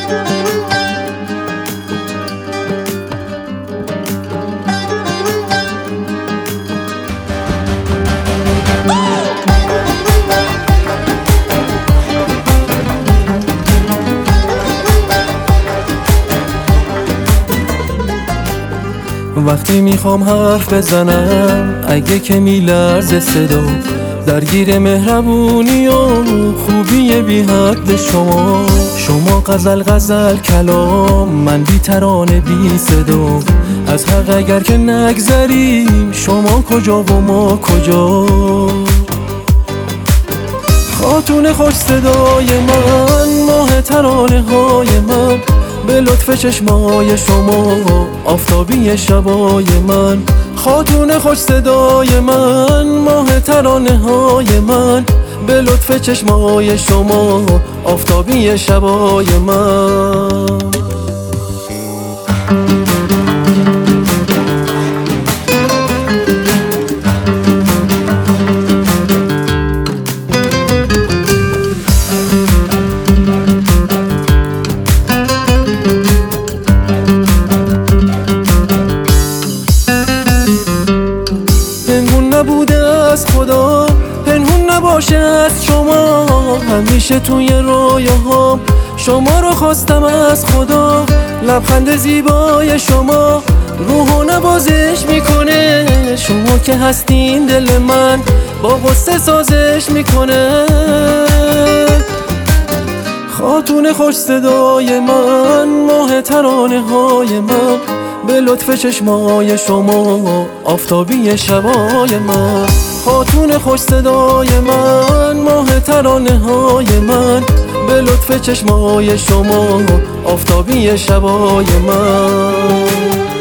وقتی میخوام حرف بزنم اگه که میلرزه صدا، درگیر مهربونی و خوبی بی حد شما غزل غزل کلام، من بی ترانه بی صدا. از حق اگر که نگذریم شما کجا و ما کجا؟ خاتون خوش صدای من، ماه ترانه های من، به لطف چشمای شما آفتابی شبای من. خاتون خوش صدای من، ماه ترانه های من، به لطف چشمای شما آفتابی شبای من. نبوده از خدا، پنهون نباشه از شما، همیشه توی رویاهام شما رو خواستم از خدا. لبخند زیبای شما روحو نوازش میکنه، شما که هستین دل من با غصه سازش میکنه. خاتون خوش صدای من، ماه ترانه های من، به لطف چشمای شما آفتابی شبای من. خاتون خوش صدای من، ماه ترانه های من، به لطف چشمای شما آفتابی شبای من.